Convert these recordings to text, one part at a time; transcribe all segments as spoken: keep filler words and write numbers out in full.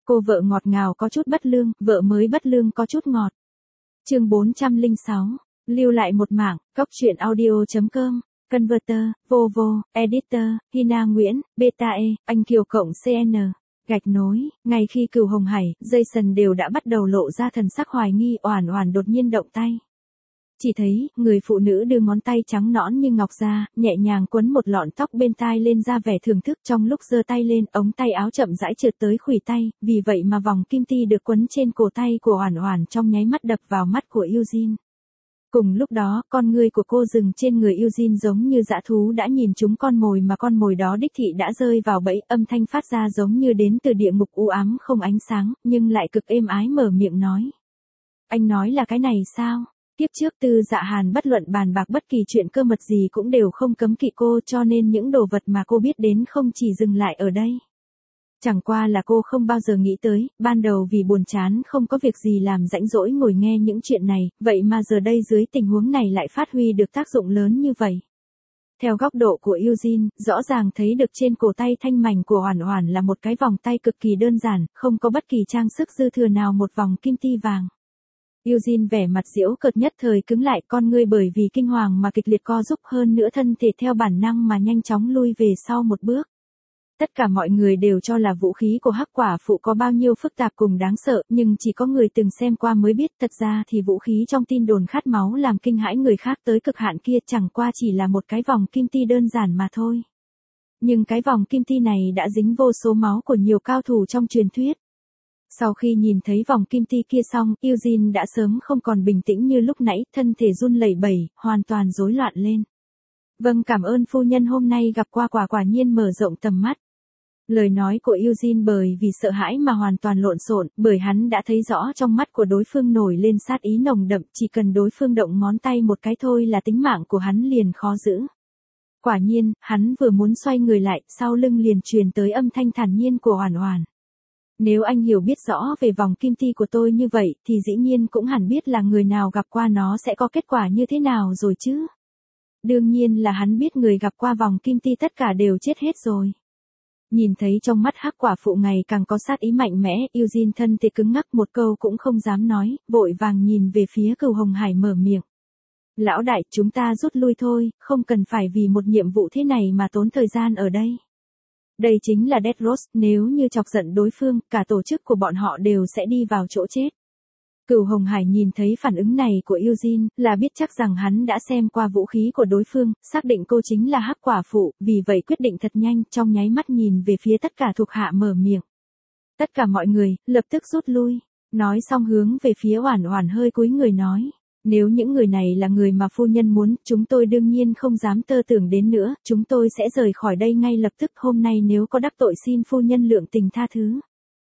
Cô vợ ngọt ngào có chút bất lương, vợ mới bất lương có chút ngọt. Chương bốn trăm lẻ sáu. Lưu lại một mảng, cóc truyện audio chấm com, Converter, Vovo, Editor, Hina Nguyễn, Beta E, Anh Kiều cộng xê en. Gạch nối, ngay khi Cửu Hồng Hải, Jason đều đã bắt đầu lộ ra thần sắc hoài nghi. Oản Oản đột nhiên động tay. Chỉ thấy, người phụ nữ đưa ngón tay trắng nõn như ngọc ra, nhẹ nhàng quấn một lọn tóc bên tai lên ra vẻ thưởng thức. Trong lúc giơ tay lên, ống tay áo chậm rãi trượt tới khuỷu tay, vì vậy mà vòng kim ti được quấn trên cổ tay của Oản Oản trong nháy mắt đập vào mắt của Eugene. Cùng lúc đó, con ngươi của cô dừng trên người Eugene giống như dã thú đã nhìn trúng con mồi mà con mồi đó đích thị đã rơi vào bẫy. Âm thanh phát ra giống như đến từ địa ngục u ám không ánh sáng, nhưng lại cực êm ái mở miệng nói. Anh nói là cái này sao? Tiếp trước Tư Dạ Hàn bất luận bàn bạc bất kỳ chuyện cơ mật gì cũng đều không cấm kỵ cô, cho nên những đồ vật mà cô biết đến không chỉ dừng lại ở đây. Chẳng qua là cô không bao giờ nghĩ tới, ban đầu vì buồn chán không có việc gì làm rãnh rỗi ngồi nghe những chuyện này, vậy mà giờ đây dưới tình huống này lại phát huy được tác dụng lớn như vậy. Theo góc độ của Eugene, rõ ràng thấy được trên cổ tay thanh mảnh của Oản Oản là một cái vòng tay cực kỳ đơn giản, không có bất kỳ trang sức dư thừa nào, một vòng kim ti vàng. Eugene vẻ mặt giễu cợt nhất thời cứng lại, con ngươi bởi vì kinh hoàng mà kịch liệt co rúm, hơn nữa thân thể theo bản năng mà nhanh chóng lui về sau một bước. Tất cả mọi người đều cho là vũ khí của Hắc Quả Phụ có bao nhiêu phức tạp cùng đáng sợ, nhưng chỉ có người từng xem qua mới biết, thật ra thì vũ khí trong tin đồn khát máu làm kinh hãi người khác tới cực hạn kia chẳng qua chỉ là một cái vòng kim ti đơn giản mà thôi. Nhưng cái vòng kim ti này đã dính vô số máu của nhiều cao thủ trong truyền thuyết. Sau khi nhìn thấy vòng kim ti kia xong, Eugene đã sớm không còn bình tĩnh như lúc nãy, thân thể run lẩy bẩy, hoàn toàn rối loạn lên. Vâng, cảm ơn phu nhân, hôm nay gặp qua quả quả nhiên mở rộng tầm mắt. Lời nói của Eugene bởi vì sợ hãi mà hoàn toàn lộn xộn, bởi hắn đã thấy rõ trong mắt của đối phương nổi lên sát ý nồng đậm, chỉ cần đối phương động ngón tay một cái thôi là tính mạng của hắn liền khó giữ. Quả nhiên, hắn vừa muốn xoay người lại, sau lưng liền truyền tới âm thanh thản nhiên của Oản Oản. Nếu anh hiểu biết rõ về vòng kim ti của tôi như vậy, thì dĩ nhiên cũng hẳn biết là người nào gặp qua nó sẽ có kết quả như thế nào rồi chứ. Đương nhiên là hắn biết người gặp qua vòng kim ti tất cả đều chết hết rồi. Nhìn thấy trong mắt Hắc Quả Phụ ngày càng có sát ý mạnh mẽ, Eugene thân thể cứng ngắc, một câu cũng không dám nói, vội vàng nhìn về phía Cửu Hồng Hải mở miệng. Lão đại, chúng ta rút lui thôi, không cần phải vì một nhiệm vụ thế này mà tốn thời gian ở đây. Đây chính là Death Roast, nếu như chọc giận đối phương, cả tổ chức của bọn họ đều sẽ đi vào chỗ chết. Cửu Hồng Hải nhìn thấy phản ứng này của Eugene, là biết chắc rằng hắn đã xem qua vũ khí của đối phương, xác định cô chính là Hắc Quả Phụ, vì vậy quyết định thật nhanh, trong nháy mắt nhìn về phía tất cả thuộc hạ mở miệng. Tất cả mọi người, lập tức rút lui. Nói xong hướng về phía Oản Oản hơi cúi người nói. Nếu những người này là người mà phu nhân muốn, chúng tôi đương nhiên không dám tơ tưởng đến nữa, chúng tôi sẽ rời khỏi đây ngay lập tức, hôm nay nếu có đắc tội xin phu nhân lượng tình tha thứ.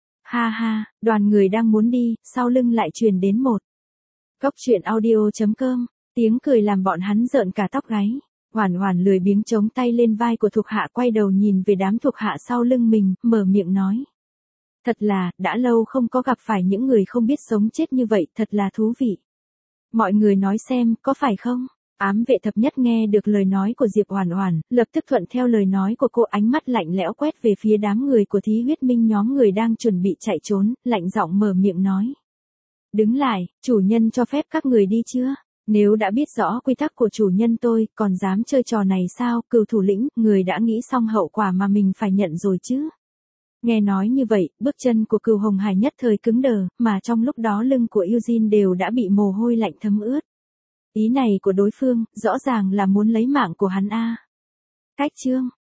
Ha ha, đoàn người đang muốn đi, sau lưng lại truyền đến một. Cóc truyện audio chấm com, tiếng cười làm bọn hắn rợn cả tóc gáy. Oản Oản lười biếng chống tay lên vai của thuộc hạ, quay đầu nhìn về đám thuộc hạ sau lưng mình, mở miệng nói. Thật là, đã lâu không có gặp phải những người không biết sống chết như vậy, thật là thú vị. Mọi người nói xem, có phải không? Ám vệ thập nhất nghe được lời nói của Diệp Oản Oản, lập tức thuận theo lời nói của cô, ánh mắt lạnh lẽo quét về phía đám người của Thí Huyết Minh, nhóm người đang chuẩn bị chạy trốn, lạnh giọng mở miệng nói. Đứng lại, chủ nhân cho phép các người đi chưa? Nếu đã biết rõ quy tắc của chủ nhân tôi, còn dám chơi trò này sao? Cửu thủ lĩnh, người đã nghĩ xong hậu quả mà mình phải nhận rồi chứ? Nghe nói như vậy, bước chân của Cửu Hồng Hải nhất thời cứng đờ, mà trong lúc đó lưng của Eugene đều đã bị mồ hôi lạnh thấm ướt. Ý này của đối phương, rõ ràng là muốn lấy mạng của hắn a. Cách chương,